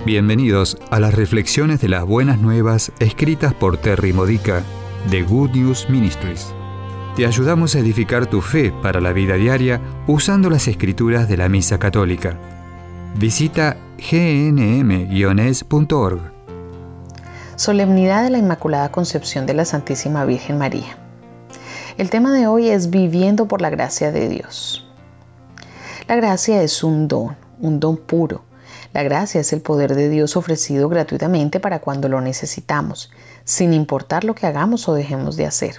Bienvenidos a las reflexiones de las buenas nuevas escritas por Terry Modica de Good News Ministries. Te ayudamos a edificar tu fe para la vida diaria usando las escrituras de la Misa Católica. Visita gnm-es.org. Solemnidad de la Inmaculada Concepción de la Santísima Virgen María. El tema de hoy es viviendo por la gracia de Dios. La gracia es un don puro. La gracia es el poder de Dios ofrecido gratuitamente para cuando lo necesitamos, sin importar lo que hagamos o dejemos de hacer.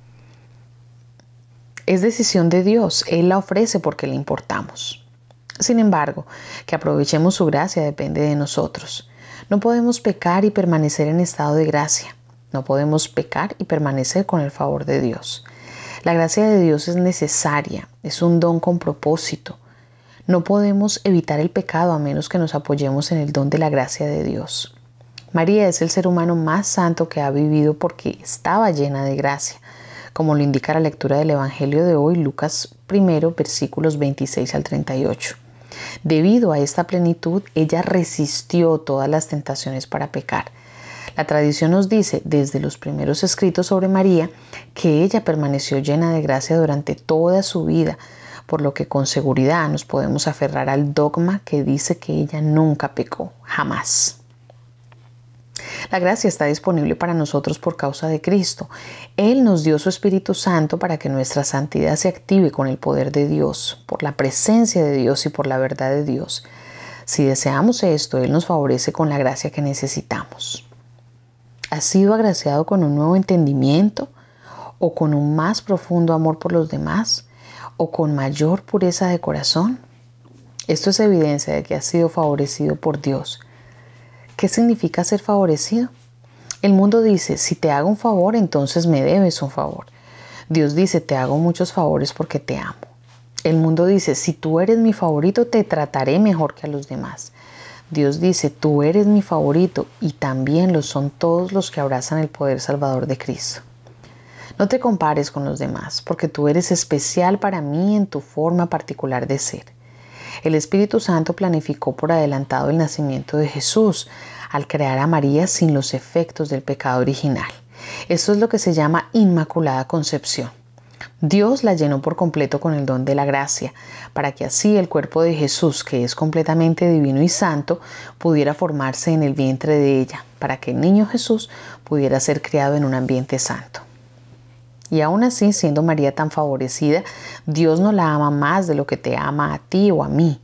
Es decisión de Dios, Él la ofrece porque le importamos. Sin embargo, que aprovechemos su gracia depende de nosotros. No podemos pecar y permanecer en estado de gracia. No podemos pecar y permanecer con el favor de Dios. La gracia de Dios es necesaria, es un don con propósito. No podemos evitar el pecado a menos que nos apoyemos en el don de la gracia de Dios. María es el ser humano más santo que ha vivido porque estaba llena de gracia, como lo indica la lectura del Evangelio de hoy, Lucas 1, versículos 26 al 38. Debido a esta plenitud, ella resistió todas las tentaciones para pecar. La tradición nos dice, desde los primeros escritos sobre María, que ella permaneció llena de gracia durante toda su vida, por lo que con seguridad nos podemos aferrar al dogma que dice que ella nunca pecó, jamás. La gracia está disponible para nosotros por causa de Cristo. Él nos dio su Espíritu Santo para que nuestra santidad se active con el poder de Dios, por la presencia de Dios y por la verdad de Dios. Si deseamos esto, Él nos favorece con la gracia que necesitamos. ¿Has sido agraciado con un nuevo entendimiento o con un más profundo amor por los demás? ¿O con mayor pureza de corazón? Esto es evidencia de que has sido favorecido por Dios. ¿Qué significa ser favorecido? El mundo dice, si te hago un favor, entonces me debes un favor. Dios dice, te hago muchos favores porque te amo. El mundo dice, si tú eres mi favorito, te trataré mejor que a los demás. Dios dice, tú eres mi favorito y también lo son todos los que abrazan el poder salvador de Cristo. No te compares con los demás, porque tú eres especial para mí en tu forma particular de ser. El Espíritu Santo planificó por adelantado el nacimiento de Jesús al crear a María sin los efectos del pecado original. Esto es lo que se llama Inmaculada Concepción. Dios la llenó por completo con el don de la gracia, para que así el cuerpo de Jesús, que es completamente divino y santo, pudiera formarse en el vientre de ella, para que el niño Jesús pudiera ser criado en un ambiente santo. Y aún así, siendo María tan favorecida, Dios no la ama más de lo que te ama a ti o a mí.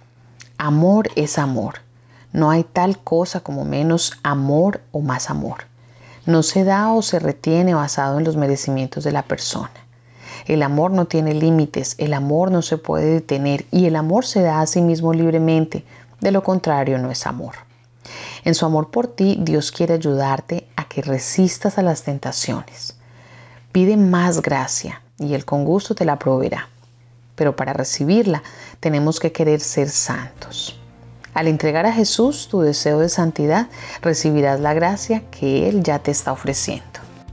Amor es amor. No hay tal cosa como menos amor o más amor. No se da o se retiene basado en los merecimientos de la persona. El amor no tiene límites, el amor no se puede detener y el amor se da a sí mismo libremente. De lo contrario, no es amor. En su amor por ti, Dios quiere ayudarte a que resistas a las tentaciones. Pide más gracia y Él con gusto te la proveerá. Pero para recibirla tenemos que querer ser santos. Al entregar a Jesús tu deseo de santidad, recibirás la gracia que Él ya te está ofreciendo.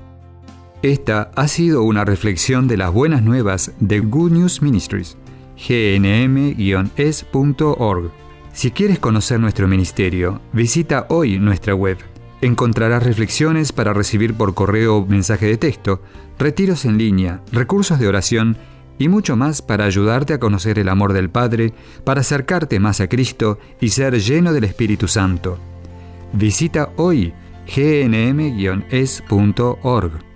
Esta ha sido una reflexión de las buenas nuevas de Good News Ministries, gnm-es.org. Si quieres conocer nuestro ministerio, visita hoy nuestra web. Encontrarás reflexiones para recibir por correo o mensaje de texto, retiros en línea, recursos de oración y mucho más para ayudarte a conocer el amor del Padre, para acercarte más a Cristo y ser lleno del Espíritu Santo. Visita hoy gnm-es.org.